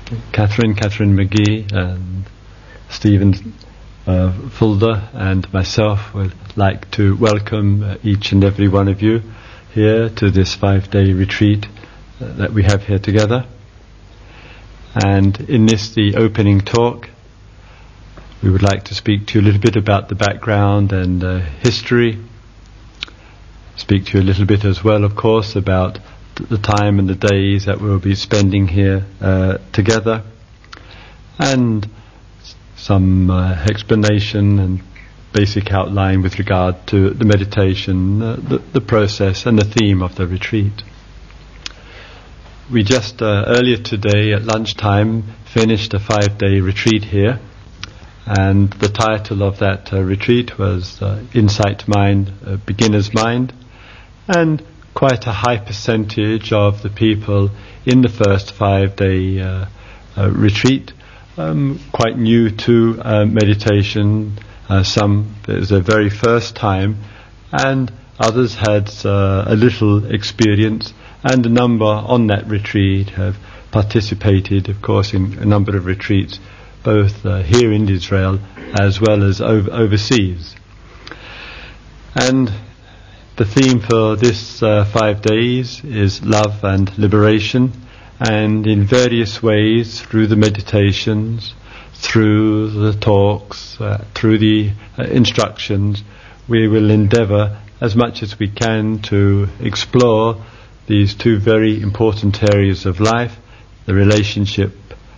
Catherine McGee, and Stephen Fulder, and myself would like to welcome each and every one of you here to this 5-day retreat that we have here together. And in this, the opening talk, we would like to speak to you a little bit about the background and history, speak to you a little bit as well, of course, about the time and the days that we'll be spending here together, and some explanation and basic outline with regard to the meditation, the process and the theme of the retreat. We just earlier today at lunchtime finished a 5-day retreat here, and the title of that retreat was Insight Mind, Beginner's Mind, and quite a high percentage of the people in the first 5-day retreat quite new to meditation. Some it was their very first time, and others had a little experience, and a number on that retreat have participated, of course, in a number of retreats, both here in Israel as well as overseas. And the theme for this 5 days is love and liberation, and in various ways, through the meditations, through the talks, through the instructions, we will endeavour as much as we can to explore these two very important areas of life, the relationship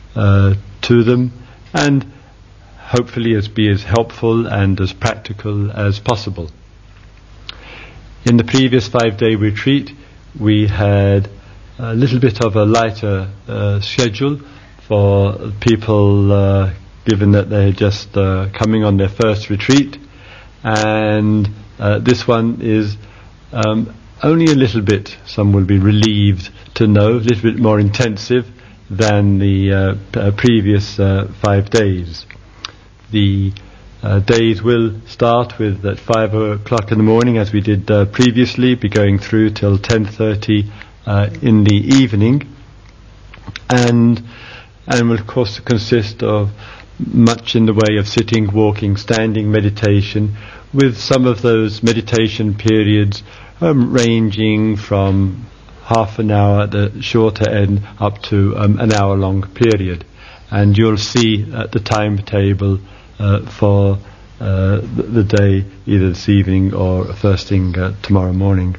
to them, and hopefully be as helpful and as practical as possible. In the previous 5-day retreat, we had a little bit of a lighter schedule for people, given that they're just coming on their first retreat, and this one is only a little bit, some will be relieved to know, a little bit more intensive than the previous 5 days. The days will start with at 5 o'clock in the morning, as we did previously, be going through till 10:30 in the evening, and will of course consist of much in the way of sitting, walking, standing meditation, with some of those meditation periods ranging from half an hour at the shorter end up to an hour-long period. And you'll see at the timetable for the day, either this evening or first thing tomorrow morning.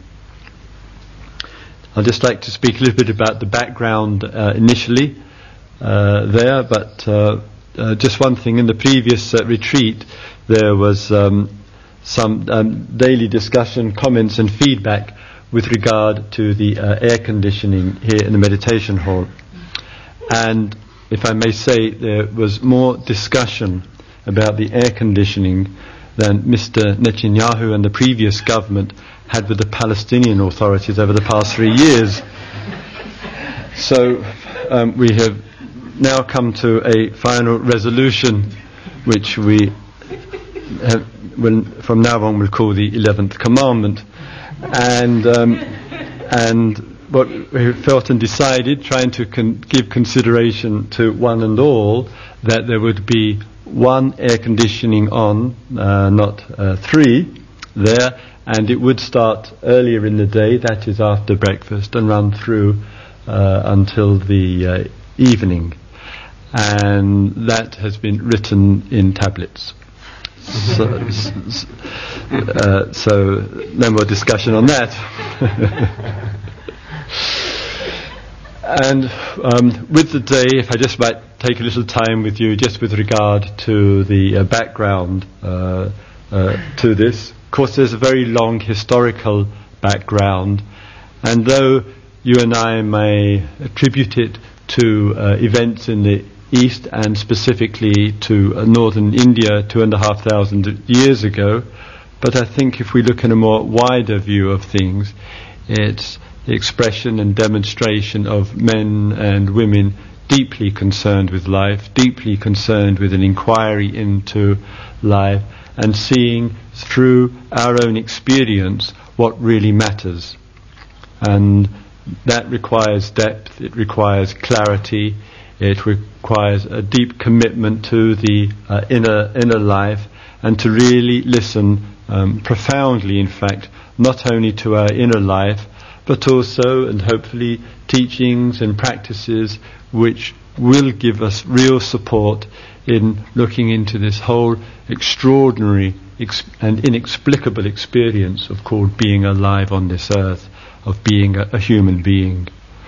I'd just like to speak a little bit about the background initially there, but just one thing. In the previous retreat, there was some daily discussion, comments and feedback with regard to the air conditioning here in the meditation hall. And if I may say, there was more discussion about the air conditioning than Mr. Netanyahu and the previous government had with the Palestinian authorities over the past 3 years. So we have now come to a final resolution, which we from now on will call the 11th Commandment, and what we felt and decided, trying to give consideration to one and all, that there would be one air conditioning on, not 3 there, and it would start earlier in the day, that is after breakfast, and run through until the evening. And that has been written in tablets. So no more discussion on that. And with the day, if I just might take a little time with you, just with regard to the background to this. Of course, there's a very long historical background, and though you and I may attribute it to events in the East, and specifically to northern India 2,500 years ago, but I think if we look in a more wider view of things, it's the expression and demonstration of men and women deeply concerned with life, deeply concerned with an inquiry into life, and seeing through our own experience what really matters. And that requires depth, it requires clarity, It requires a deep commitment to the inner life, and to really listen profoundly, in fact, not only to our inner life, but also, and hopefully, teachings and practices which will give us real support in looking into this whole extraordinary and inexplicable experience of called being alive on this earth, of being a human being.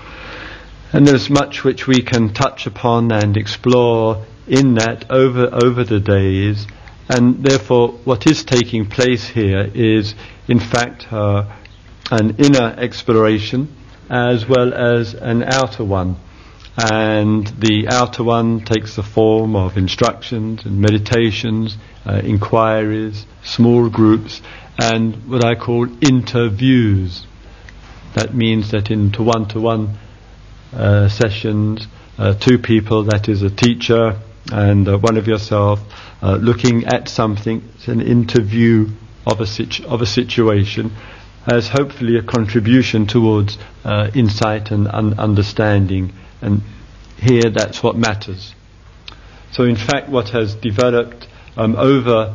And there's much which we can touch upon and explore in that over the days, and therefore what is taking place here is in fact an inner exploration as well as an outer one. And the outer one takes the form of instructions and meditations, inquiries, small groups, and what I call interviews. That means that into one-to-one sessions, two people, that is a teacher and one of yourself, looking at something. It's an interview of a situation, as hopefully a contribution towards insight and understanding. And here that's what matters. So in fact what has developed over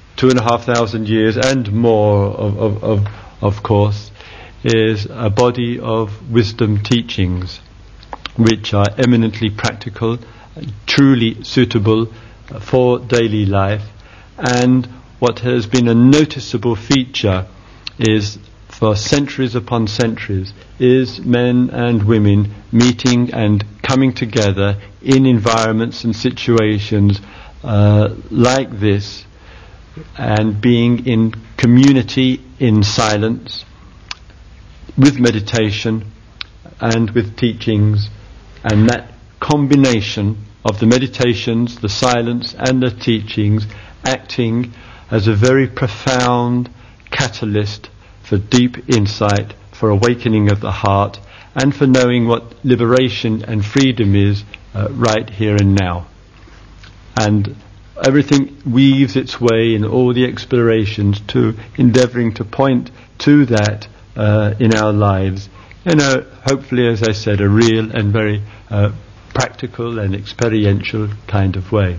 2,500 years and more of course is a body of wisdom teachings which are eminently practical, truly suitable for daily life. And what has been a noticeable feature is, for centuries upon centuries, is men and women meeting and coming together in environments and situations like this, and being in community, in silence, with meditation and with teachings. And that combination of the meditations, the silence and the teachings acting as a very profound catalyst for deep insight, for awakening of the heart, and for knowing what liberation and freedom is right here and now. And everything weaves its way in all the explorations to endeavouring to point to that in our lives, in a, hopefully, as I said, a real and very practical and experiential kind of way.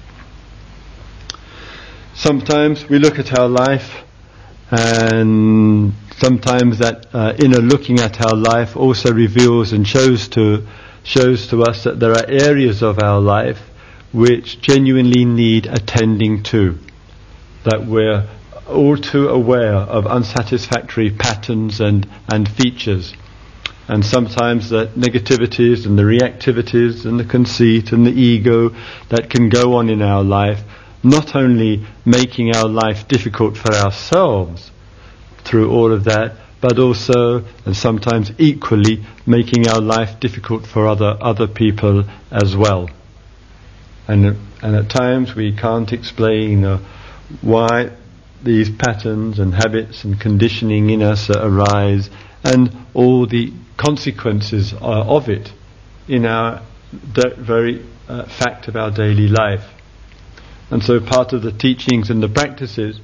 Sometimes we look at our life, and sometimes that inner looking at our life also reveals and shows to us that there are areas of our life which genuinely need attending to, that we're all too aware of unsatisfactory patterns and features, and sometimes the negativities and the reactivities and the conceit and the ego that can go on in our life, not only making our life difficult for ourselves through all of that, but also, and sometimes equally, making our life difficult for other people as well. And at times we can't explain why these patterns and habits and conditioning in us arise, and all the consequences of it in our very fact of our daily life. And so part of the teachings and the practices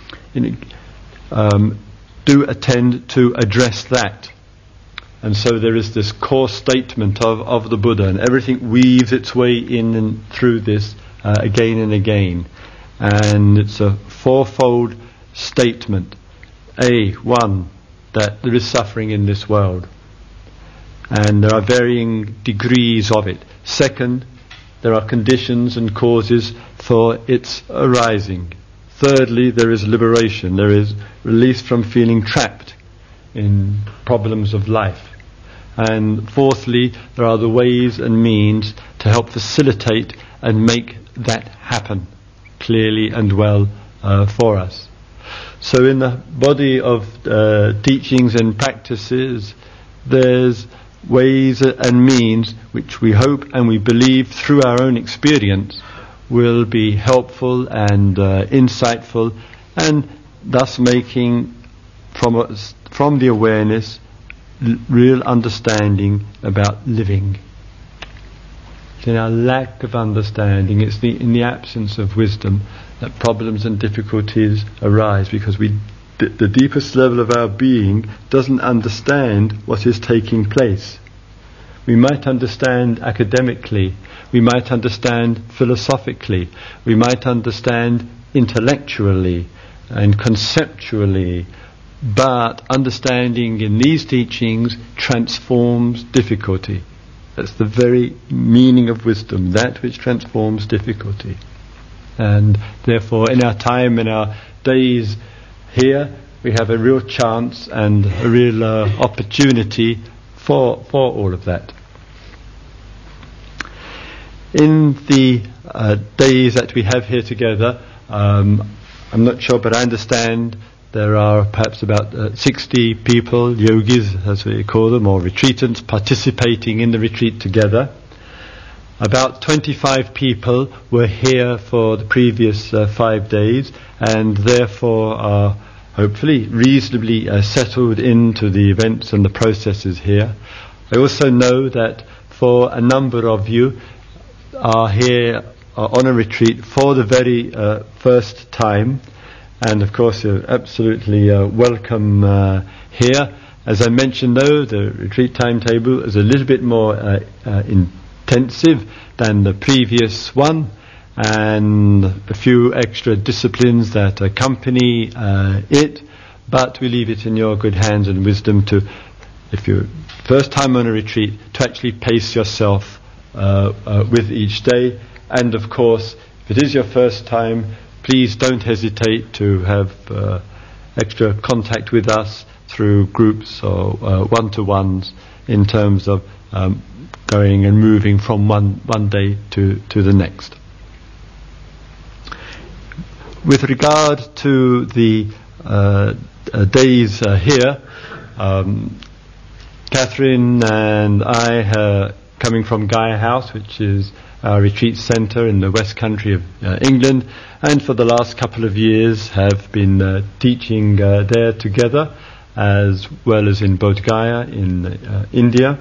do attend to address that. And so there is this core statement of the Buddha, and everything weaves its way in and through this again and again. And it's a fourfold statement. One, that there is suffering in this world, and there are varying degrees of it. Second, there are conditions and causes for its arising. Thirdly, there is liberation. There is release from feeling trapped in problems of life. And fourthly, there are the ways and means to help facilitate and make that happen clearly and well for us. So in the body of teachings and practices, there's ways and means which we hope and we believe through our own experience will be helpful and insightful, and thus making from the awareness real understanding about living. It's in our lack of understanding, it's in the absence of wisdom, that problems and difficulties arise, because the deepest level of our being doesn't understand what is taking place. we might understand academically, we might understand philosophically, we might understand intellectually and conceptually, but understanding in these teachings transforms difficulty. That's the very meaning of wisdom, that which transforms difficulty. And therefore, in our time, in our days here, we have a real chance and a real opportunity for all of that. In the days that we have here together, I'm not sure, but I understand there are perhaps about 60 people, yogis as we call them, or retreatants, participating in the retreat together. About 25 people were here for the previous 5 days, and therefore are hopefully reasonably settled into the events and the processes here. I also know that for a number of you are here on a retreat for the very first time, and of course you're absolutely welcome here. As I mentioned though, the retreat timetable is a little bit more intensive than the previous one, and a few extra disciplines that accompany it, but we leave it in your good hands and wisdom to, if you're first time on a retreat, to actually pace yourself with each day. And of course, if it is your first time, please don't hesitate to have extra contact with us through groups or one-to-ones in terms of going and moving from one day to the next. With regard to the days here, Catherine and I, coming from Gaia House, which is our retreat centre in the West Country of England, and for the last couple of years have been teaching there together, as well as in Bodh Gaya in India.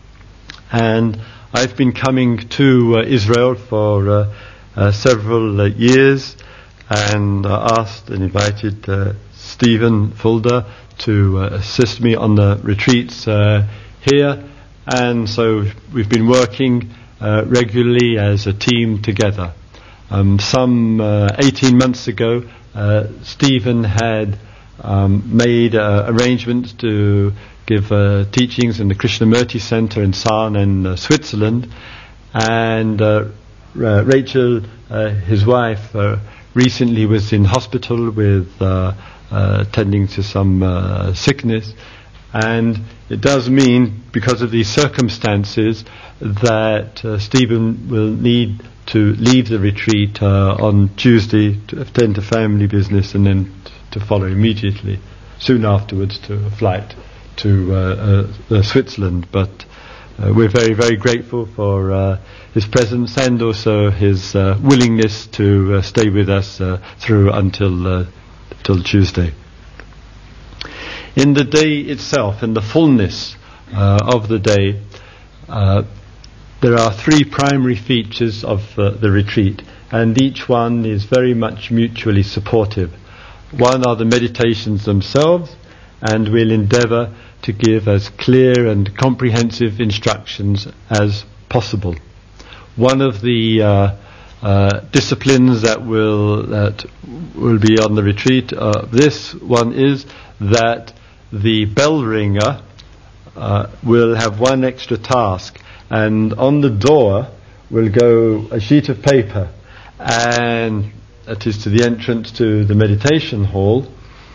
And I've been coming to Israel for several years, and asked and invited Stephen Fulda to assist me on the retreats here, and so we've been working regularly as a team together. Some 18 months ago, Stephen had made arrangements to give teachings in the Krishnamurti Center in Sarnen, Switzerland, and Rachel, his wife, recently was in hospital with tending to some sickness, and it does mean, because of these circumstances, that Stephen will need to leave the retreat on Tuesday to attend to family business, and then to follow immediately, soon afterwards, to a flight to Switzerland. But we're very, very grateful for his presence, and also his willingness to stay with us through until Tuesday. In the day itself, in the fullness of the day, there are 3 primary features of the retreat, and each one is very much mutually supportive. One are the meditations themselves, and we'll endeavour to give as clear and comprehensive instructions as possible. One of the disciplines that will be on the retreat, this one is that the bell ringer will have one extra task, and on the door will go a sheet of paper, and that is to the entrance to the meditation hall,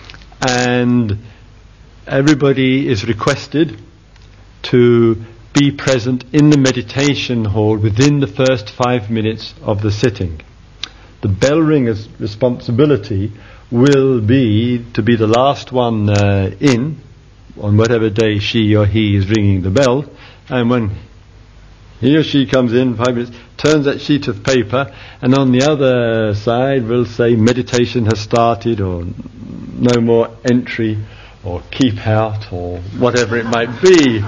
and everybody is requested to be present in the meditation hall within the first 5 minutes of the sitting. The bell ringer's responsibility will be to be the last one in on whatever day she or he is ringing the bell, and when he or she comes in 5 minutes, turns that sheet of paper, and on the other side will say meditation has started, or no more entry, or keep out, or whatever it might be.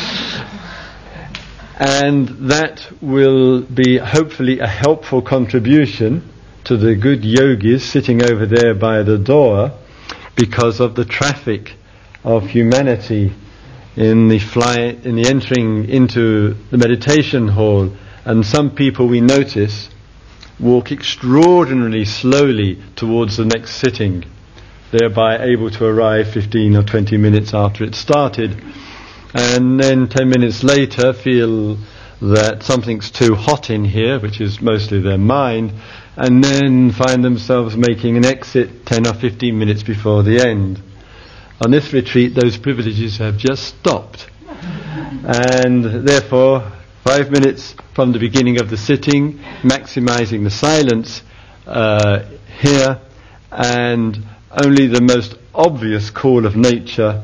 And that will be hopefully a helpful contribution to the good yogis sitting over there by the door, because of the traffic of humanity in the entering into the meditation hall, and some people we notice walk extraordinarily slowly towards the next sitting, thereby able to arrive 15 or 20 minutes after it started, and then 10 minutes later feel that something's too hot in here, which is mostly their mind, and then find themselves making an exit 10 or 15 minutes before the end. On this retreat, those privileges have just stopped, and therefore 5 minutes from the beginning of the sitting, maximizing the silence here, and only the most obvious call of nature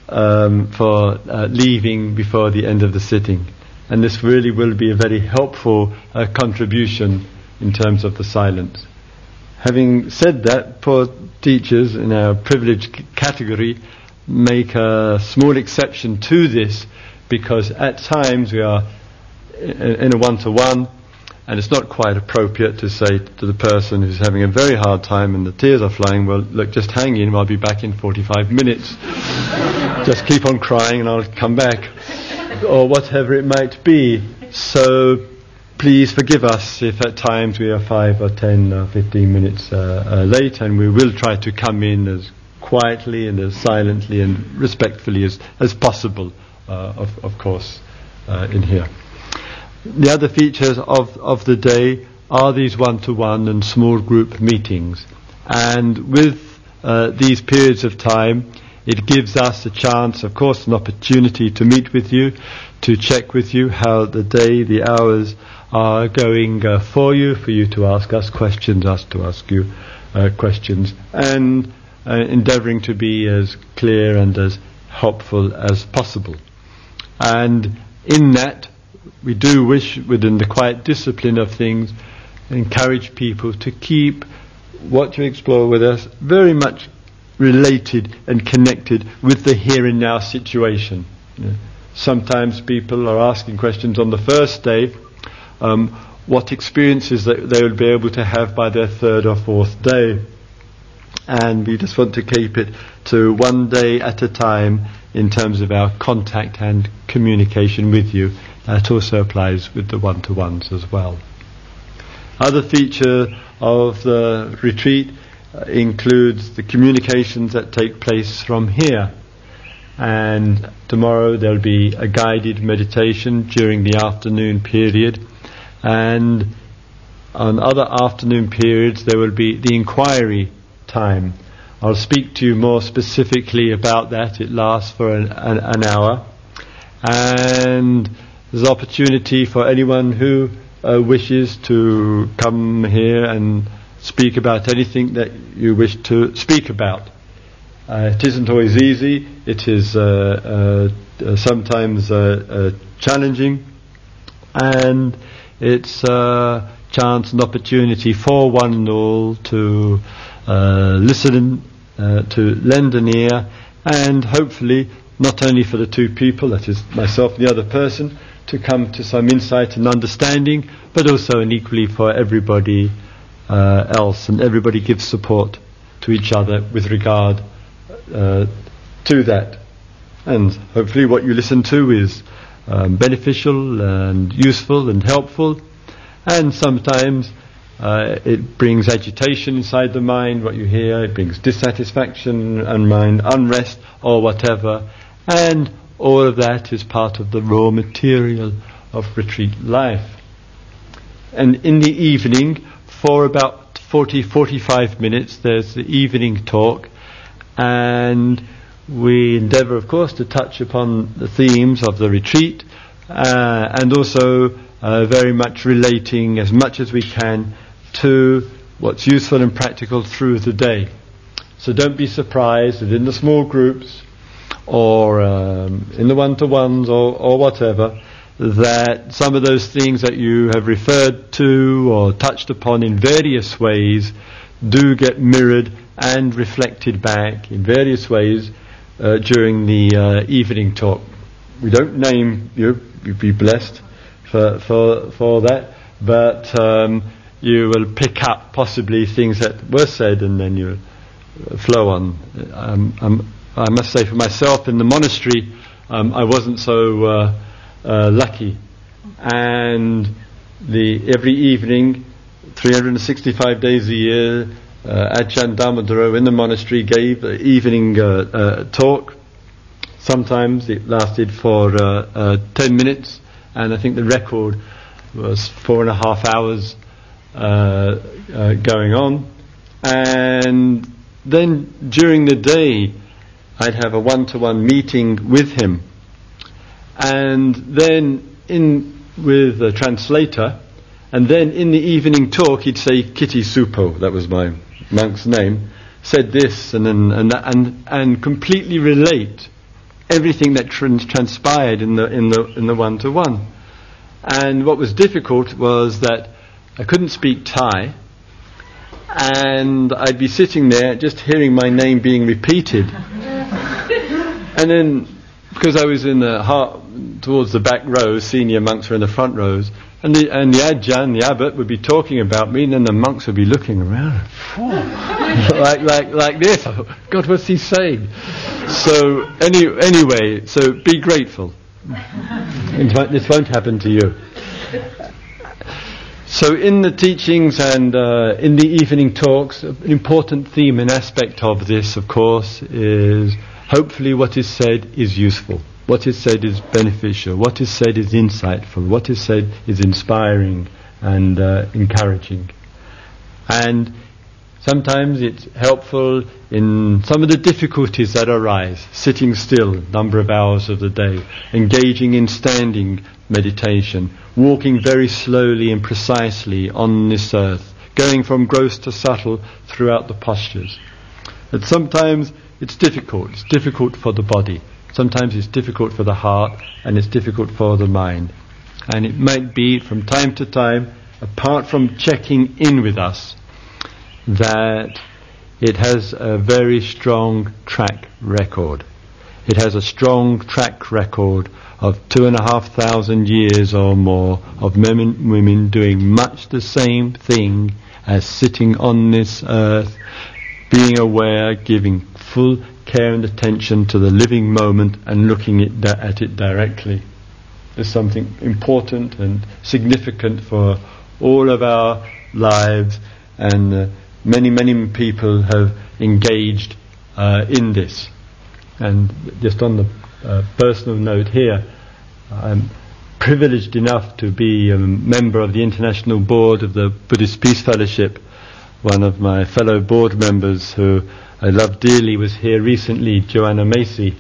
for leaving before the end of the sitting. And this really will be a very helpful contribution in terms of the silence. Having said that, poor teachers in our privileged category make a small exception to this, because at times we are in a one-to-one, and it's not quite appropriate to say to the person who's having a very hard time and the tears are flying, well, look, just hang in, I'll be back in 45 minutes. Just keep on crying and I'll come back, or whatever it might be. So please forgive us if at times we are 5 or 10 or 15 minutes late, and we will try to come in as quietly and as silently and respectfully as possible, of course, in here. The other features of the day are these one-to-one and small group meetings. And with these periods of time, it gives us a chance, of course, an opportunity to meet with you, to check with you how the day, the hours are going for you to ask us questions, us to ask you questions, and endeavouring to be as clear and as helpful as possible. And in that, we do wish, within the quiet discipline of things, encourage people to keep what you explore with us very much related and connected with the here and now situation. Sometimes people are asking questions on the first day, what experiences that they will be able to have by their third or fourth day. And we just want to keep it to one day at a time in terms of our contact and communication with you. That also applies with the one-to-ones as well. Other feature of the retreat includes the communications that take place from here. And tomorrow there'll be a guided meditation during the afternoon period. And on other afternoon periods there will be the inquiry time. I'll speak to you more specifically about that. It lasts for an hour. And there's opportunity for anyone who wishes to come here and speak about anything that you wish to speak about. It isn't always easy. It is sometimes challenging, and it's a chance and opportunity for one and all to listen, to lend an ear, and hopefully not only for the two people, that is myself and the other person, to come to some insight and understanding, but also and equally for everybody else, and everybody gives support to each other with regard to that. And hopefully what you listen to is beneficial and useful and helpful, and sometimes it brings agitation inside the mind, what you hear, it brings dissatisfaction and mind unrest or whatever, and all of that is part of the raw material of retreat life. And in the evening, for about 40-45 minutes, there's the evening talk, and we endeavour, of course, to touch upon the themes of the retreat, and also very much relating as much as we can to what's useful and practical through the day. So don't be surprised that in the small groups or in the one-to-ones or whatever, that some of those things that you have referred to or touched upon in various ways do get mirrored and reflected back in various ways during the evening talk. We don't name you, you'd be blessed for that, but you will pick up possibly things that were said and then you flow on. I must say for myself, in the monastery I wasn't so lucky. And every evening, 365 days a year, Ajahn Dharmadharo in the monastery gave an evening talk. Sometimes it lasted for 10 minutes, and I think the record was 4.5 hours going on. And then during the day I'd have a one-to-one meeting with him, and then with a translator, and then in the evening talk he'd say Kitty Supo, that was my monk's name, said this and completely relate everything that transpired in the one-to-one. And what was difficult was that I couldn't speak Thai, and I'd be sitting there just hearing my name being repeated. And then, because I was in the towards the back rows, senior monks were in the front rows, and the Ajahn, the abbot, would be talking about me, and then the monks would be looking around, like this. I thought, God, what's he saying? So anyway, so be grateful. This won't happen to you. So in the teachings and in the evening talks, an important theme and aspect of this, of course, is hopefully what is said is useful. What is said is beneficial. What is said is insightful. What is said is inspiring and encouraging. And sometimes it's helpful in some of the difficulties that arise, sitting still a number of hours of the day, engaging in standing meditation, walking very slowly and precisely on this earth, going from gross to subtle throughout the postures. But sometimes it's difficult. It's difficult for the body. Sometimes it's difficult for the heart, and it's difficult for the mind. And it might be from time to time, apart from checking in with us, that it has a very strong track record. It has a strong track record of 2,500 years or more of men and women doing much the same thing as sitting on this earth, being aware, giving full care and attention to the living moment and looking at it directly. There's something important and significant for all of our lives, and many people have engaged in this. And just on the personal note here, I'm privileged enough to be a member of the International Board of the Buddhist Peace Fellowship. One of my fellow board members who I love dearly was here recently, Joanna Macy,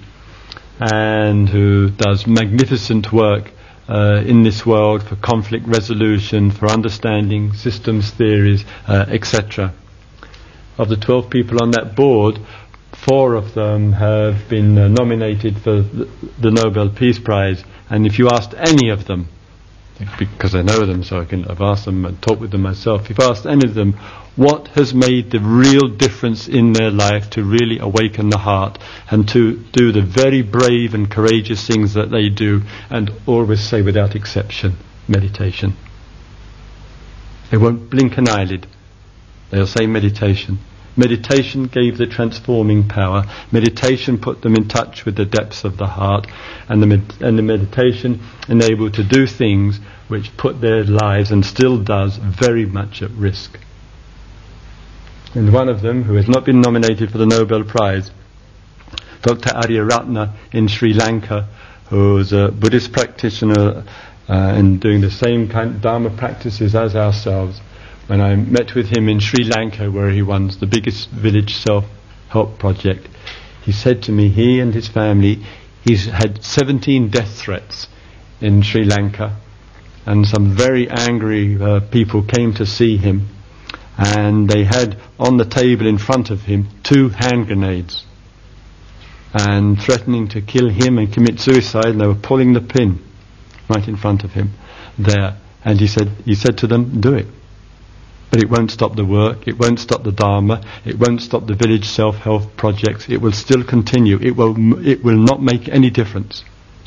and who does magnificent work in this world for conflict resolution, for understanding systems theories, etc. Of the 12 people on that board, 4 of them have been nominated for the Nobel Peace Prize. And if you asked any of them, because I know them, so I've asked them and talked with them myself, if you asked any of them what has made the real difference in their life to really awaken the heart and to do the very brave and courageous things that they do, and always say without exception, meditation. They won't blink an eyelid. They'll say meditation. Meditation gave the transforming power. Meditation put them in touch with the depths of the heart, and the meditation enabled to do things which put their lives, and still does, very much at risk. And one of them, who has not been nominated for the Nobel Prize, Dr. Aryaratna in Sri Lanka, who's a Buddhist practitioner and doing the same kind of Dharma practices as ourselves. When I met with him in Sri Lanka, where he runs the biggest village self-help project, he said to me, he and his family, he's had 17 death threats in Sri Lanka, and some very angry people came to see him, and they had on the table in front of him 2 hand grenades, and threatening to kill him and commit suicide, and they were pulling the pin right in front of him there. And he said to them, do it. But it won't stop the work, it won't stop the Dharma, it won't stop the village self-help projects, it will still continue, it will not make any difference.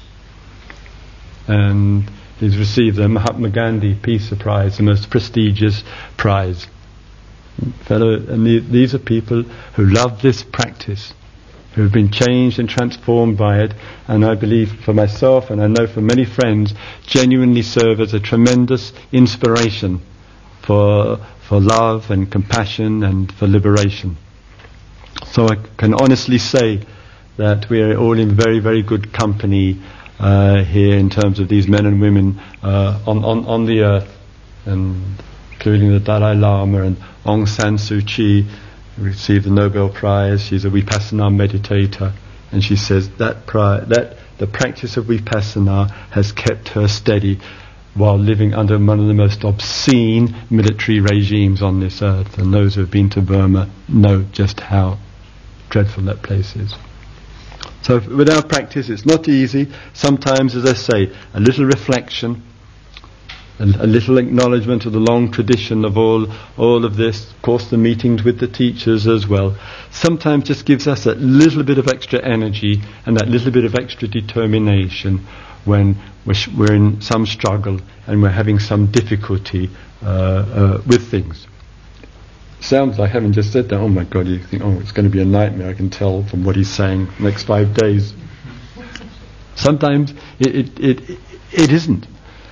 And he's received the Mahatma Gandhi Peace Prize, the most prestigious prize. And these are people who love this practice, who have been changed and transformed by it, and I believe for myself, and I know for many friends, genuinely serve as a tremendous inspiration for love and compassion and for liberation. So I can honestly say that we are all in very, very good company here in terms of these men and women on the earth, and including the Dalai Lama and Aung San Suu Kyi, who received the Nobel Prize. She's a Vipassana meditator, and she says that the practice of Vipassana has kept her steady while living under one of the most obscene military regimes on this earth, and those who have been to Burma know just how dreadful that place is. So with our practice, it's not easy. Sometimes, as I say, a little reflection, a little acknowledgement of the long tradition of all of this, of course the meetings with the teachers as well, sometimes just gives us that little bit of extra energy and that little bit of extra determination when we're in some struggle and we're having some difficulty with things. Sounds like, having just said that, oh my God, you think, oh, it's going to be a nightmare, I can tell from what he's saying the next 5 days. Sometimes it isn't.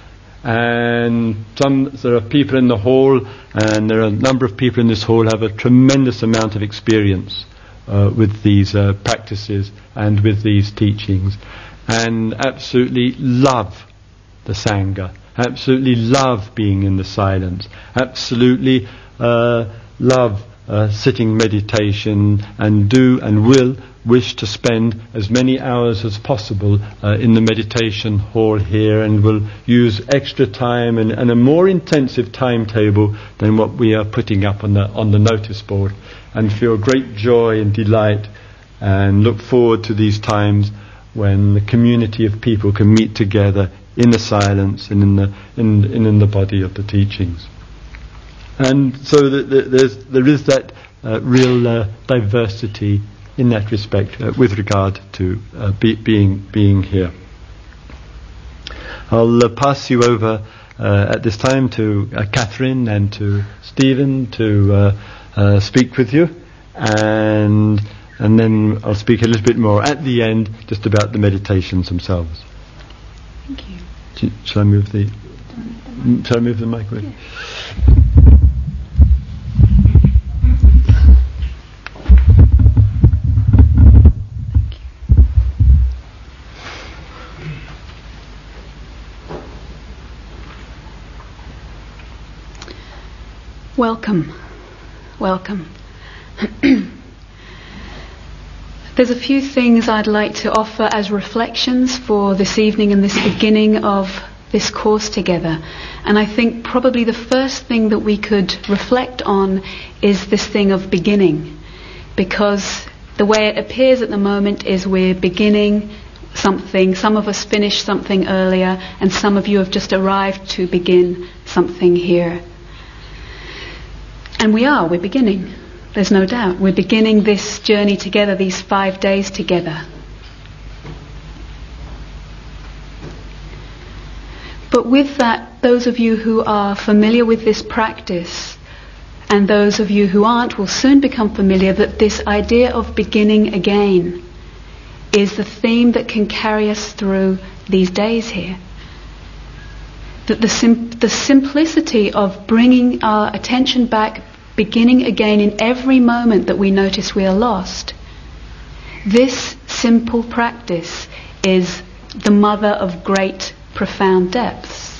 And there are people in the hall, and there are a number of people in this hall who have a tremendous amount of experience with these practices and with these teachings, and absolutely love the Sangha, absolutely love being in the silence, absolutely love sitting meditation, and do and will wish to spend as many hours as possible in the meditation hall here, and will use extra time and a more intensive timetable than what we are putting up on the notice board, and feel great joy and delight and look forward to these times when the community of people can meet together in the silence and in the body of the teachings. And so there is that real diversity in that respect with regard to being here. I'll pass you over at this time to Catherine and to Stephen to speak with you, and then I'll speak a little bit more at the end just about the meditations themselves. Thank you. Shall I move the microphone? Yeah. Welcome. There's a few things I'd like to offer as reflections for this evening and this beginning of this course together. And I think probably the first thing that we could reflect on is this thing of beginning, because the way it appears at the moment is we're beginning something. Some of us finished something earlier, and some of you have just arrived to begin something here. And we're beginning. There's no doubt. We're beginning this journey together, these 5 days together. But with that, those of you who are familiar with this practice, and those of you who aren't, will soon become familiar that this idea of beginning again is the theme that can carry us through these days here. That the simplicity of bringing our attention back, beginning again in every moment that we notice we are lost. This simple practice is the mother of great, profound depths.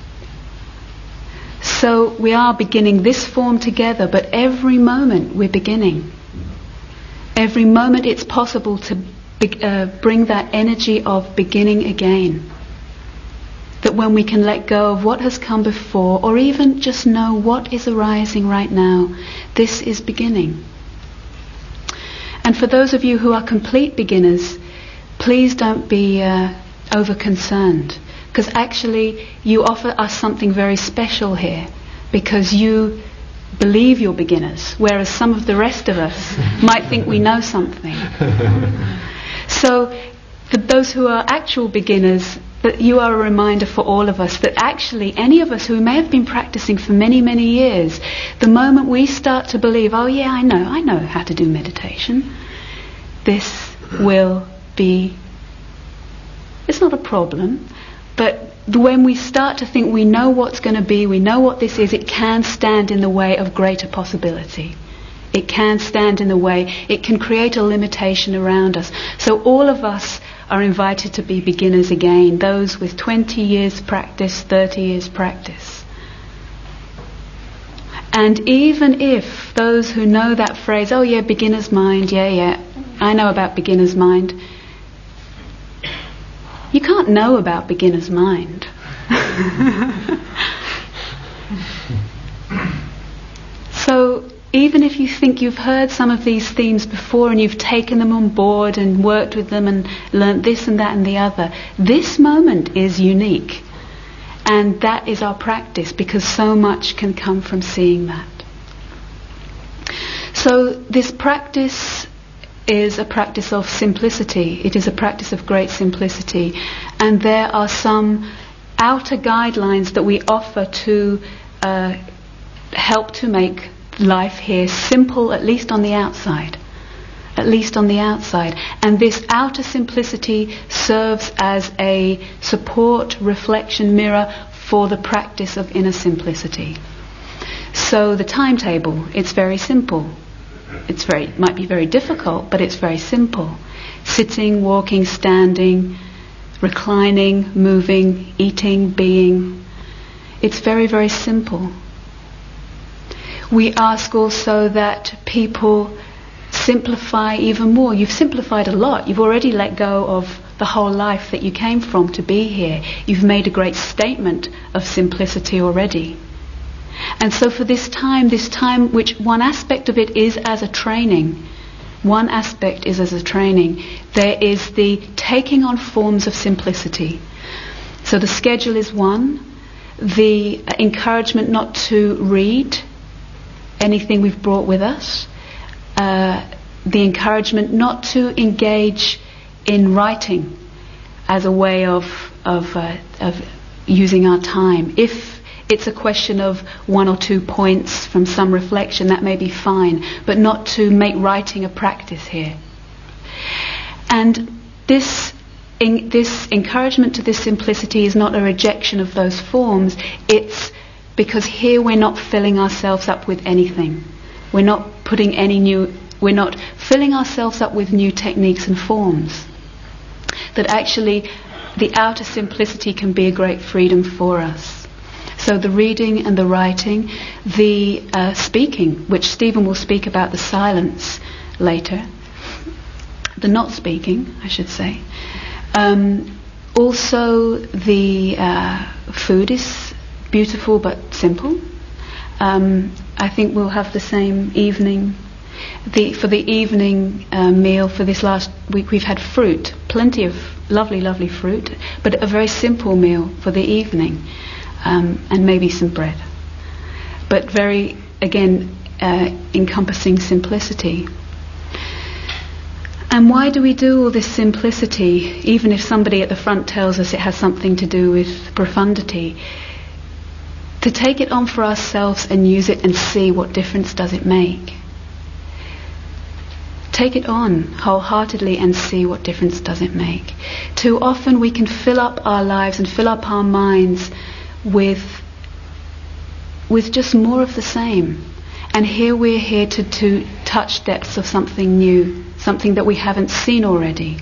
So we are beginning this form together, but every moment we're beginning. Every moment it's possible to bring that energy of beginning again. That when we can let go of what has come before, or even just know what is arising right now, this is beginning. And for those of you who are complete beginners, please don't be over-concerned, because actually you offer us something very special here, because you believe you're beginners, whereas some of the rest of us might think we know something. So for those who are actual beginners, that you are a reminder for all of us that actually any of us who may have been practicing for many, many years, the moment we start to believe, oh yeah, I know how to do meditation, this will be, it's not a problem, but when we start to think we know what's going to be, we know what this is, it can stand in the way of greater possibility. It can stand in the way. It can create a limitation around us. So all of us are invited to be beginners again, those with 20 years practice, 30 years practice. And even if those who know that phrase, oh yeah, beginner's mind, yeah, I know about beginner's mind. You can't know about beginner's mind. So even if you think you've heard some of these themes before and you've taken them on board and worked with them and learnt this and that and the other, this moment is unique. And that is our practice, because so much can come from seeing that. So this practice is a practice of simplicity. It is a practice of great simplicity. And there are some outer guidelines that we offer to help to make life here simple, at least on the outside. At least on the outside. And this outer simplicity serves as a support, reflection, mirror for the practice of inner simplicity. So the timetable, it's very simple. It might be very difficult, but it's very simple. Sitting, walking, standing, reclining, moving, eating, being. It's very, very simple. We ask also that people simplify even more. You've simplified a lot. You've already let go of the whole life that you came from to be here. You've made a great statement of simplicity already. And so for this time which one aspect of it is as a training, one aspect is as a training, there is the taking on forms of simplicity. So the schedule is one, the encouragement not to read anything we've brought with us, the encouragement not to engage in writing as a way of using our time. If it's a question of 1 or 2 points from some reflection, that may be fine, but not to make writing a practice here. And this encouragement to this simplicity is not a rejection of those forms. It's because here we're not filling ourselves up with anything. We're not we're not filling ourselves up with new techniques and forms. That actually the outer simplicity can be a great freedom for us. So the reading and the writing, the speaking, which Stephen will speak about the silence later, the not speaking, I should say. Also the food is beautiful but simple. I think we'll have the same evening. For the evening meal for this last week, we've had fruit, plenty of lovely fruit, but a very simple meal for the evening. And maybe some bread. But very, again, encompassing simplicity. And why do we do all this simplicity, even if somebody at the front tells us it has something to do with profundity? To take it on for ourselves and use it and see what difference does it make. Take it on wholeheartedly and see what difference does it make. Too often we can fill up our lives and fill up our minds with just more of the same. And here we're here to touch depths of something new, something that we haven't seen already.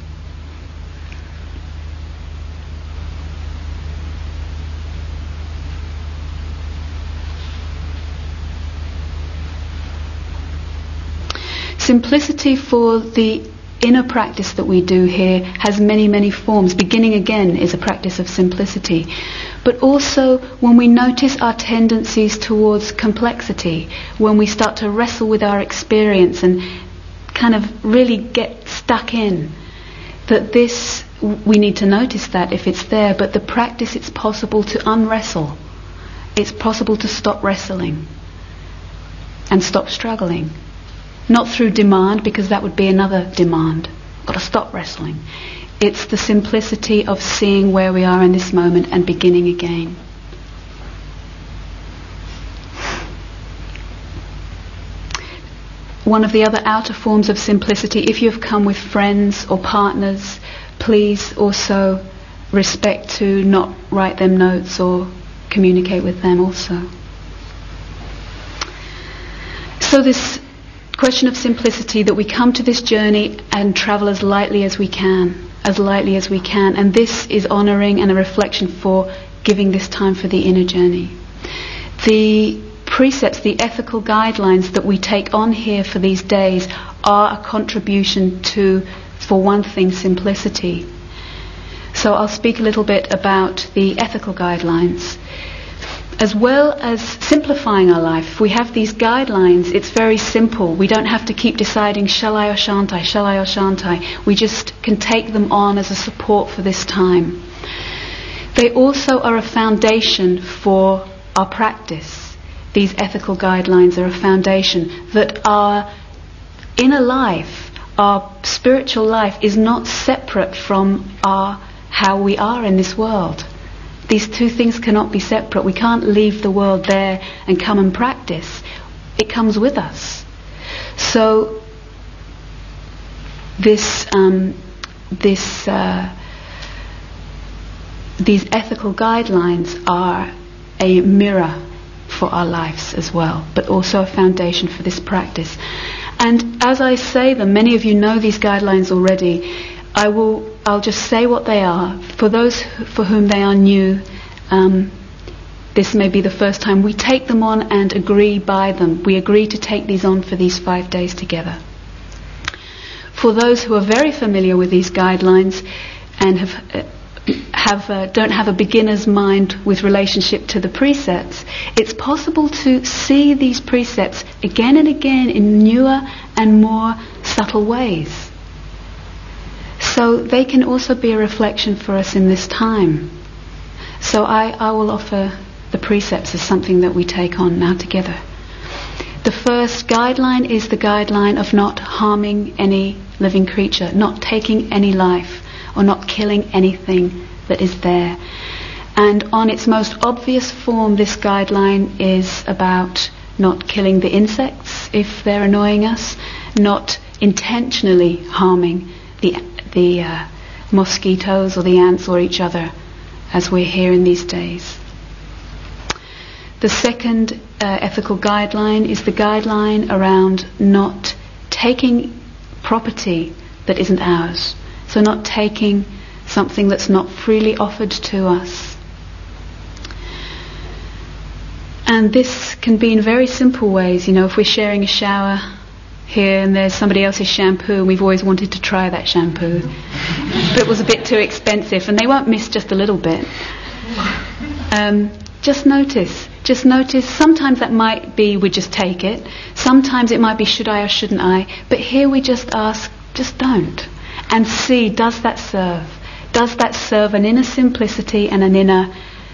Simplicity for the inner practice that we do here has many forms. Beginning again is a practice of simplicity. But also when we notice our tendencies towards complexity, when we start to wrestle with our experience and kind of really get stuck in, that this, we need to notice that if it's there, but the practice, it's possible to unwrestle. It's possible to stop wrestling and stop struggling. Not through demand, because that would be another demand. Got to stop wrestling. It's the simplicity of seeing where we are in this moment and beginning again. one of the other outer forms of simplicity, if you've come with friends or partners, please also respect to not write them notes or communicate with them also. So this question of simplicity, that we come to this journey and travel as lightly as we can, and this is honouring and a reflection for giving this time for the inner journey. The precepts, the ethical guidelines that we take on here for these days are a contribution to, for one thing, simplicity. So I'll speak a little bit about the ethical guidelines. As well as simplifying our life, if we have these guidelines, it's very simple. We don't have to keep deciding, shall I or shan't I, shall I or shan't I. We just can take them on as a support for this time. They also are a foundation for our practice. These ethical guidelines are a foundation that our inner life, our spiritual life, is not separate from how we are in this world. These two things cannot be separate. We can't leave the world there and come and practice. It comes with us. So these ethical guidelines are a mirror for our lives as well, but also a foundation for this practice. And as I say them, many of you know these guidelines already. I'll just say what they are. For those for whom they are new, this may be the first time. We take them on and agree by them. We agree to take these on for these 5 days together. For those who are very familiar with these guidelines and don't have a beginner's mind with relationship to the precepts, it's possible to see these precepts again and again in newer and more subtle ways. So they can also be a reflection for us in this time. So I will offer the precepts as something that we take on now together. The first guideline is the guideline of not harming any living creature, not taking any life, or not killing anything that is there. And on its most obvious form, this guideline is about not killing the insects if they're annoying us, not intentionally harming the mosquitoes or the ants or each other as we're here in these days. The second ethical guideline is the guideline around not taking property that isn't ours. So not taking something that's not freely offered to us. And this can be in very simple ways. You know, if we're sharing a shower here and there's somebody else's shampoo and we've always wanted to try that shampoo, but it was a bit too expensive, and they won't miss just a little bit. Just notice. Sometimes that might be we just take it. Sometimes it might be should I or shouldn't I. But here we just ask, just don't. And see, does that serve? Does that serve an inner simplicity and an inner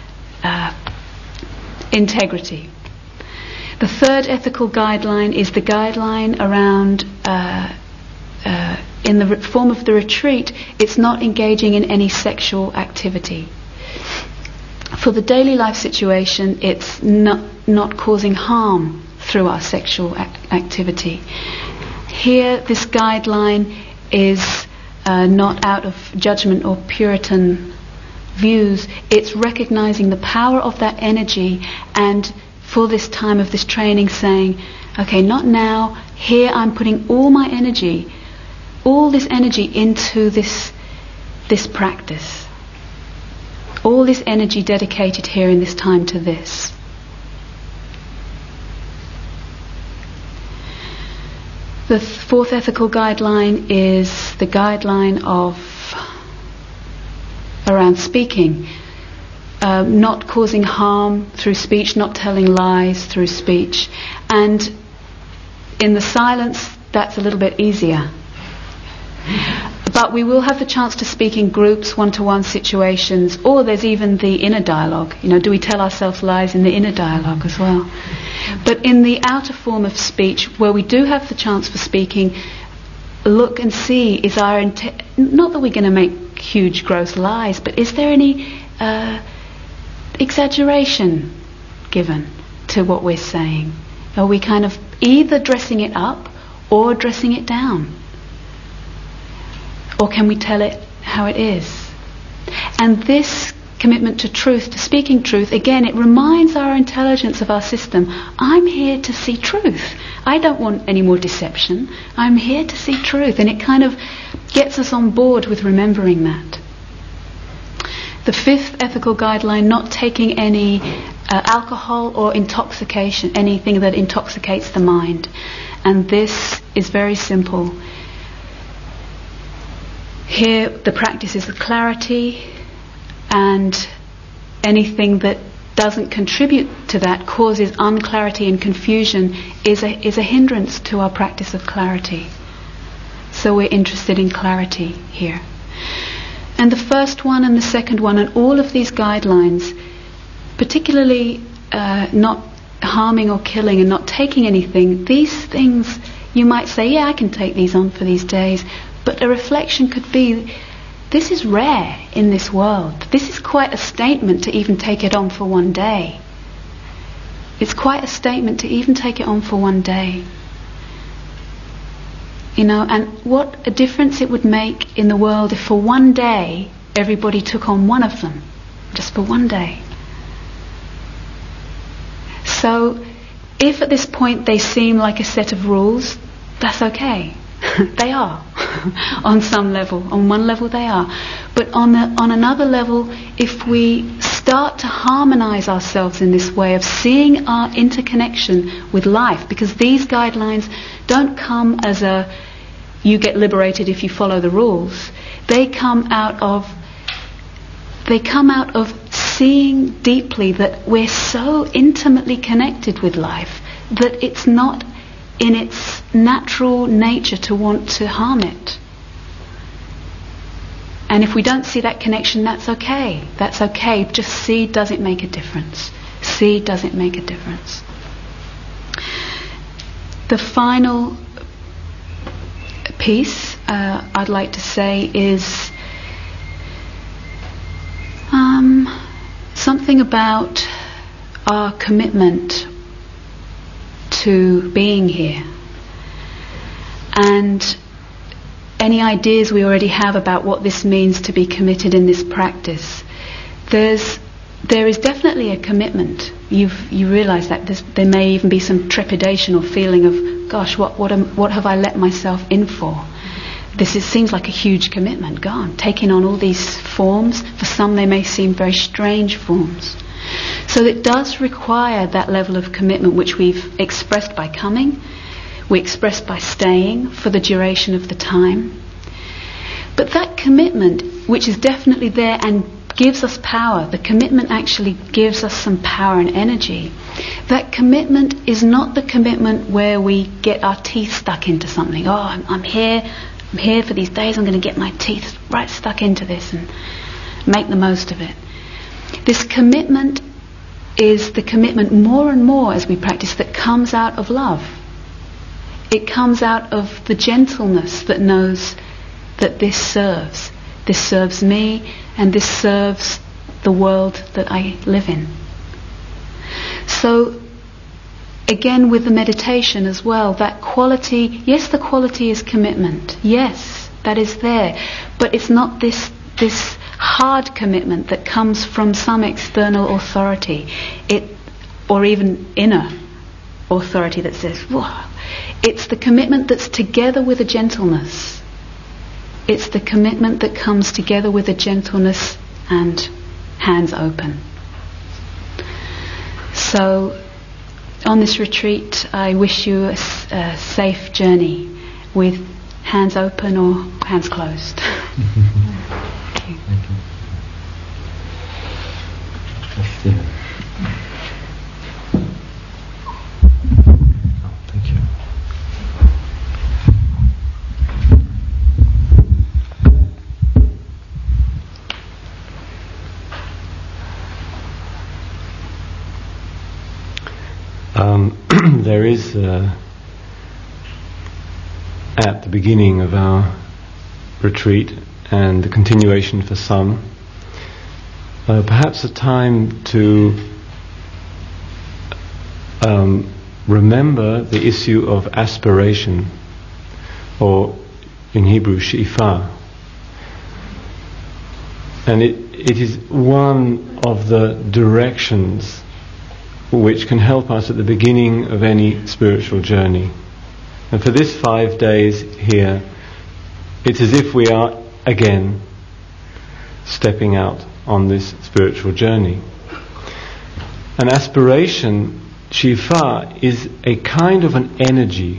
integrity? The third ethical guideline is the guideline around, in the form of the retreat, it's not engaging in any sexual activity. For the daily life situation, it's not causing harm through our sexual activity. Here, this guideline is not out of judgment or Puritan views. It's recognizing the power of that energy, and for this time of this training saying, okay, not now, here I'm putting all my energy, all this energy into this practice. All this energy dedicated here in this time to this. The fourth ethical guideline is the guideline around speaking. Not causing harm through speech, not telling lies through speech. And in the silence, that's a little bit easier. But we will have the chance to speak in groups, one-to-one situations, or there's even the inner dialogue. You know, do we tell ourselves lies in the inner dialogue as well? But in the outer form of speech, where we do have the chance for speaking, look and see, is our not that we're going to make huge gross lies, but is there any exaggeration given to what we're saying? Are we kind of either dressing it up or dressing it down? Or can we tell it how it is? And this commitment to truth, to speaking truth, again, it reminds our intelligence of our system, I'm here to see truth. I don't want any more deception. I'm here to see truth. And it kind of gets us on board with remembering that. The fifth ethical guideline, not taking any alcohol or intoxication, anything that intoxicates the mind. And this is very simple. Here the practice is the clarity, and anything that doesn't contribute to that, causes unclarity and confusion, is a hindrance to our practice of clarity. So we're interested in clarity here. And the first one and the second one and all of these guidelines, particularly not harming or killing and not taking anything, these things you might say, yeah, I can take these on for these days, but a reflection could be, this is rare in this world. This is quite a statement to even take it on for one day. It's quite a statement to even take it on for one day. You know, and what a difference it would make in the world if for one day everybody took on one of them, just for one day. So if at this point they seem like a set of rules, that's okay. They are. On some level. On one level they are. But on another level, if we start to harmonize ourselves in this way of seeing our interconnection with life, because these guidelines don't come as a you get liberated if you follow the rules. They come out of seeing deeply that we're so intimately connected with life that it's not in its natural nature to want to harm it. And if we don't see that connection, that's okay. That's okay. Just see, does it make a difference? See, does it make a difference? The final piece I'd like to say is something about our commitment to being here, and any ideas we already have about what this means to be committed in this practice. There is definitely a commitment. You realise that there may even be some trepidation or feeling of, gosh, what have I let myself in for? Seems like a huge commitment. God, taking on all these forms. For some they may seem very strange forms. So it does require that level of commitment which we've expressed by coming, we expressed by staying for the duration of the time. But that commitment, which is definitely there and gives us power, the commitment actually gives us some power and energy. That commitment is not the commitment where we get our teeth stuck into something. Oh, I'm here for these days, I'm going to get my teeth right stuck into this and make the most of it. This commitment is the commitment more and more as we practice that comes out of love. It comes out of the gentleness that knows that this serves me, and this serves the world that I live in. So again with the meditation as well, that quality, yes, the quality is commitment, yes, that is there, but it's not this hard commitment that comes from some external authority, or even inner authority that says, whoa. It's the commitment that's together with a gentleness. It's the commitment that comes together with a gentleness and hands open. So on this retreat, I wish you a safe journey with hands open or hands closed. Thank you. Thank you. Thank you. There is, at the beginning of our retreat and the continuation for some, perhaps a time to remember the issue of aspiration or in Hebrew, Shifa. And it is one of the directions which can help us at the beginning of any spiritual journey. And for this 5 days here, it's as if we are again stepping out on this spiritual journey. An aspiration, Shifa, is a kind of an energy.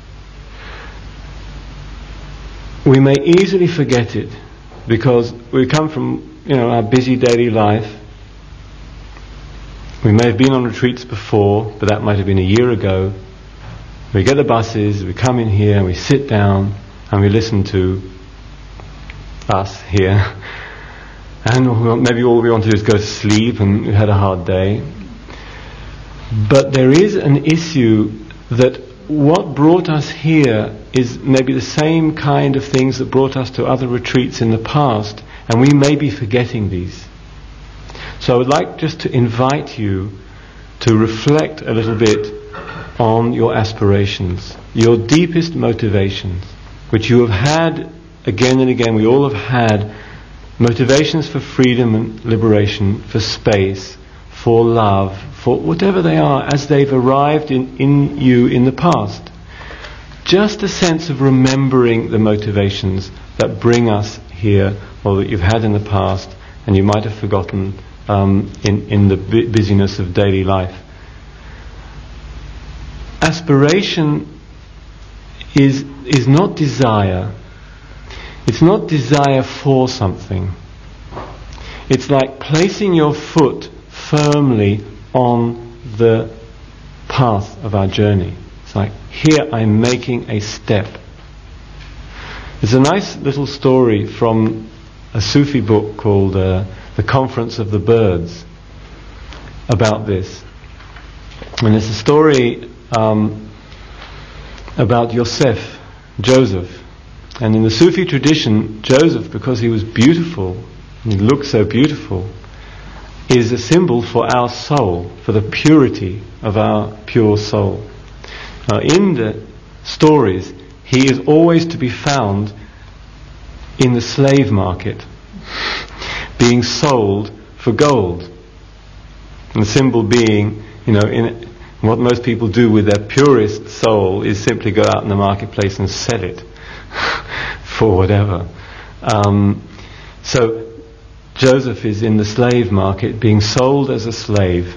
We may easily forget it because we come from, our busy daily life. We may have been on retreats before, but that might have been a year ago. We get the buses, we come in here, and we sit down, and we listen to us here. And maybe all we want to do is go to sleep, and we've had a hard day. But there is an issue that what brought us here is maybe the same kind of things that brought us to other retreats in the past, and we may be forgetting these. So I would like just to invite you to reflect a little bit on your aspirations, your deepest motivations, which you have had again and again. We all have had motivations for freedom and liberation, for space, for love, for whatever they are, as they've arrived in you in the past. Just a sense of remembering the motivations that bring us here, or that you've had in the past, and you might have forgotten in the busyness of daily life. Aspiration is not desire. It's not desire for something. It's like placing your foot firmly on the path of our journey. It's like, here I'm making a step. There's a nice little story from a Sufi book called The Conference of the Birds about this. And it's a story about Joseph. And in the Sufi tradition, Joseph, because he was beautiful, and he looked so beautiful, is a symbol for our soul, for the purity of our pure soul. Now, in the stories, he is always to be found in the slave market, being sold for gold. And the symbol being, in what most people do with their purest soul is simply go out in the marketplace and sell it for whatever. So Joseph is in the slave market, being sold as a slave.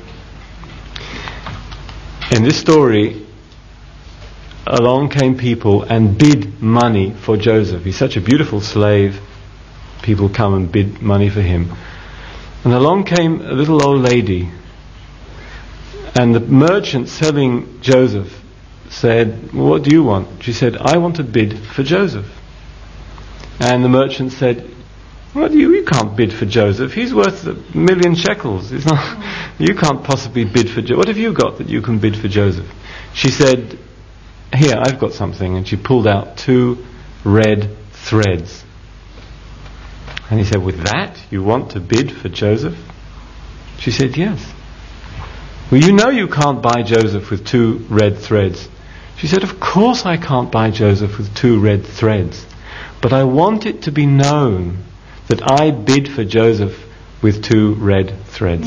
In this story, along came people and bid money for Joseph. He's such a beautiful slave. People come and bid money for him. And along came a little old lady. And the merchant selling Joseph said, "What do you want?" She said, "I want to bid for Joseph." And the merchant said, "Well, you can't bid for Joseph. He's worth 1,000,000 shekels. It's not, you can't possibly bid for Joseph. What have you got that you can bid for Joseph?" She said, "Here, I've got something." And she pulled out 2 red threads. And he said, "With that, you want to bid for Joseph?" She said, "Yes." "Well, you can't buy Joseph with 2 red threads." She said, "Of course I can't buy Joseph with 2 red threads. But I want it to be known that I bid for Joseph with 2 red threads."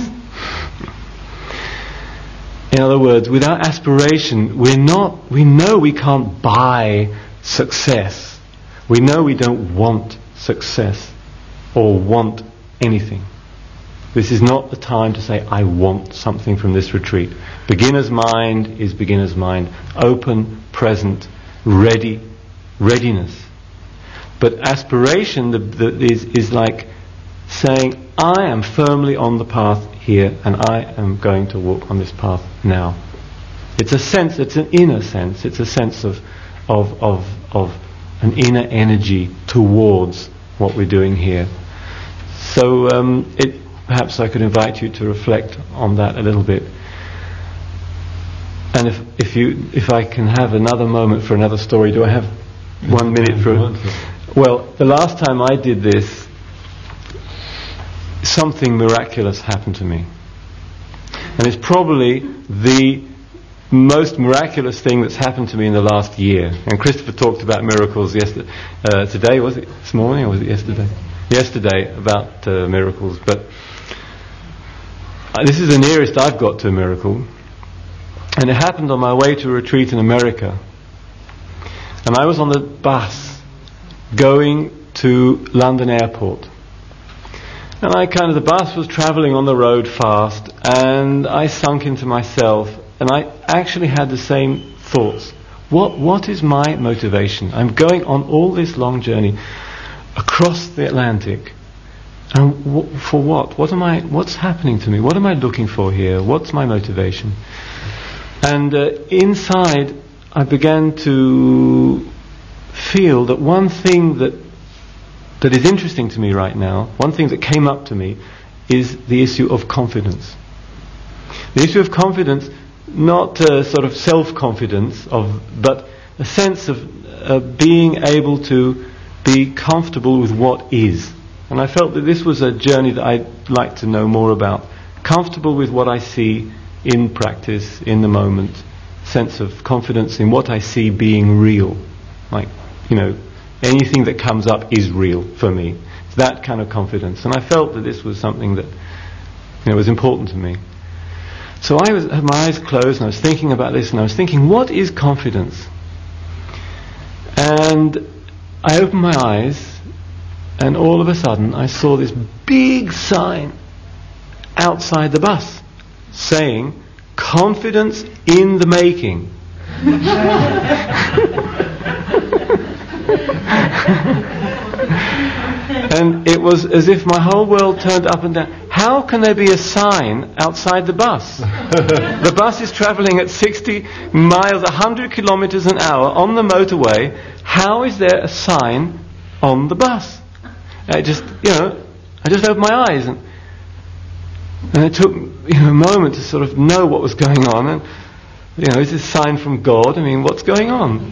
In other words, with our aspiration, we know we can't buy success. We know we don't want success or want anything. This is not the time to say, "I want something from this retreat." Beginner's mind is beginner's mind. Open, present, ready, readiness. But aspiration is like saying, "I am firmly on the path here, and I am going to walk on this path now." It's a sense. It's an inner sense. It's a sense of an inner energy towards what we're doing here. So perhaps I could invite you to reflect on that a little bit. And if I can have another moment for another story, do I have 1 minute for? Well, the last time I did this, something miraculous happened to me. And it's probably the most miraculous thing that's happened to me in the last year. And Christopher talked about miracles yesterday. Today, was it this morning or was it yesterday? Yesterday, about miracles. But this is the nearest I've got to a miracle. And it happened on my way to a retreat in America. And I was on the bus going to London Airport. And the bus was travelling on the road fast, and I sunk into myself, and I actually had the same thoughts. What is my motivation? I'm going on all this long journey across the Atlantic, and for what? What's happening to me? What am I looking for here? What's my motivation? And inside, I began to feel that one thing that is interesting to me right now, one thing that came up to me, is the issue of confidence. The issue of confidence, not sort of self-confidence, but a sense of being able to be comfortable with what is. And I felt that this was a journey that I'd like to know more about. Comfortable with what I see in practice, in the moment. Sense of confidence in what I see being real. Like, anything that comes up is real for me. It's that kind of confidence. And I felt that this was something that was important to me. So I had my eyes closed and I was thinking about this, and I was thinking, what is confidence? And I opened my eyes, and all of a sudden I saw this big sign outside the bus saying, "Confidence in the making." And it was as if my whole world turned up and down. How can there be a sign outside the bus? The bus is travelling at 60 miles, 100 kilometers an hour on the motorway. How is there a sign on the bus? I just opened my eyes, and it took a moment to sort of know what was going on. And is this a sign from God? I mean, what's going on?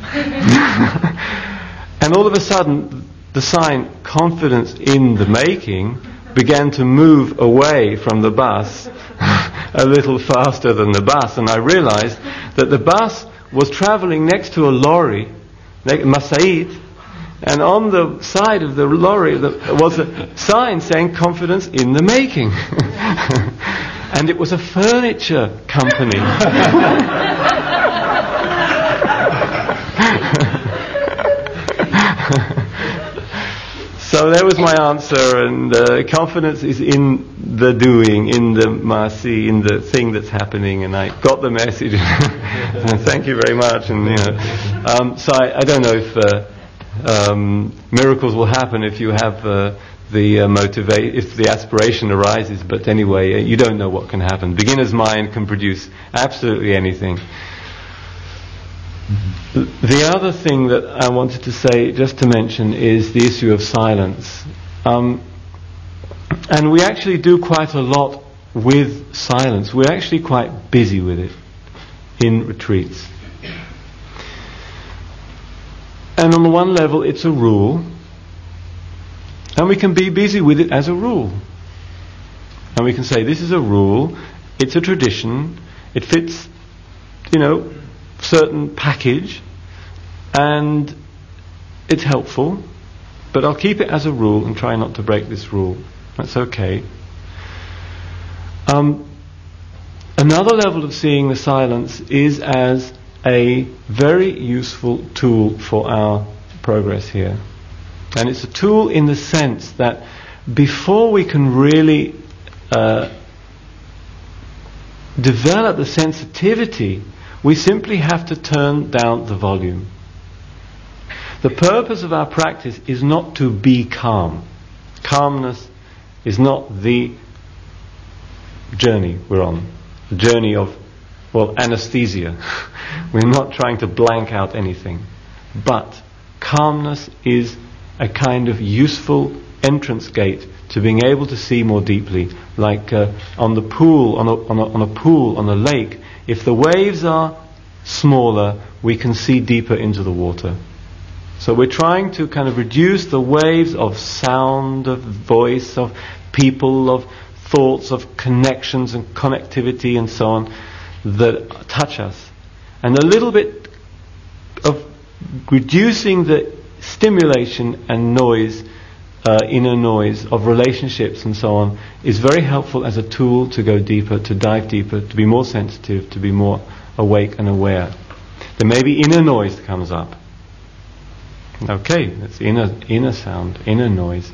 And all of a sudden, the sign, "Confidence in the making," began to move away from the bus a little faster than the bus. And I realized that the bus was traveling next to a lorry, Masa'id, and on the side of the lorry was a sign saying, "Confidence in the making." And it was a furniture company. So there was my answer, and confidence is in the doing, in the masi, in the thing that's happening, and I got the message. Thank you very much. And so I don't know if miracles will happen if you have if the aspiration arises, but anyway, you don't know what can happen. Beginner's mind can produce absolutely anything. The other thing that I wanted to say, just to mention, is the issue of silence. And we actually do quite a lot with silence. We're actually quite busy with it in retreats. And on the one level, it's a rule. And we can be busy with it as a rule. And we can say, this is a rule, it's a tradition, it fits, certain package, and it's helpful, but I'll keep it as a rule and try not to break this rule. That's okay. Another level of seeing the silence is as a very useful tool for our progress here. And it's a tool in the sense that before we can really develop the sensitivity, we simply have to turn down the volume. The purpose of our practice is not to be calm. Calmness is not the journey we're on. The journey of, anesthesia. We're not trying to blank out anything. But calmness is a kind of useful entrance gate to being able to see more deeply. Like on the pool, on a lake, if the waves are smaller, we can see deeper into the water. So we're trying to kind of reduce the waves of sound, of voice, of people, of thoughts, of connections and connectivity and so on that touch us, And a little bit of reducing the stimulation and noise, inner noise of relationships and so on, is very helpful as a tool to go deeper, to dive deeper, to be more sensitive, to be more awake and aware. There may be inner noise that comes up. Okay, that's inner sound, inner noise.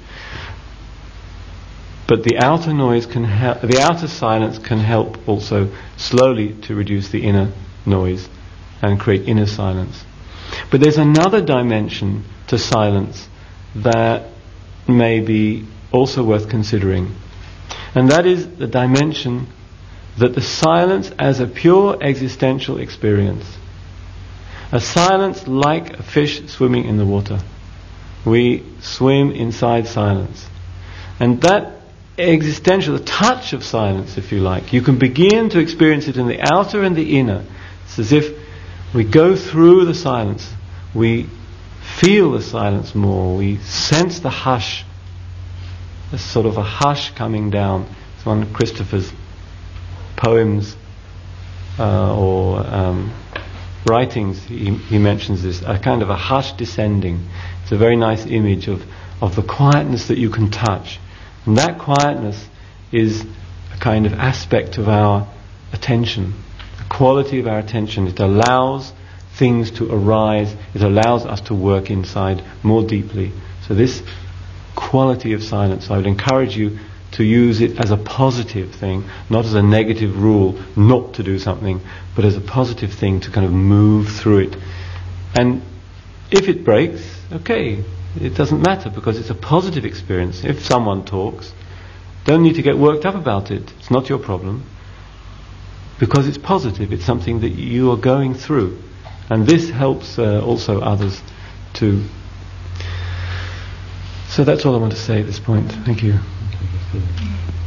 But the outer noise can help. The outer silence can help also slowly to reduce the inner noise and create inner silence. But there's another dimension to silence that may be also worth considering, and that is the dimension that the silence as a pure existential experience, a silence like a fish swimming in the water. We swim inside silence, and that existential, the touch of silence, if you like, you can begin to experience it in the outer and the inner. It's as if we go through the silence, we feel the silence more, we sense the hush. There's sort of a hush coming down. It's one of Christopher's poems or writings. He mentions this, a kind of a hush descending. It's a very nice image of the quietness that you can touch. And that quietness is a kind of aspect of our attention, the quality of our attention. It allows things to arise, it allows us to work inside more deeply. So this quality of silence, I would encourage you to use it as a positive thing, not as a negative rule not to do something, but as a positive thing to kind of move through it. And if it breaks, okay, it doesn't matter, because it's a positive experience. If someone talks, don't need to get worked up about it. It's not your problem, because it's positive. It's something that you are going through, and this helps also others too. So that's all I want to say at this point. Thank you.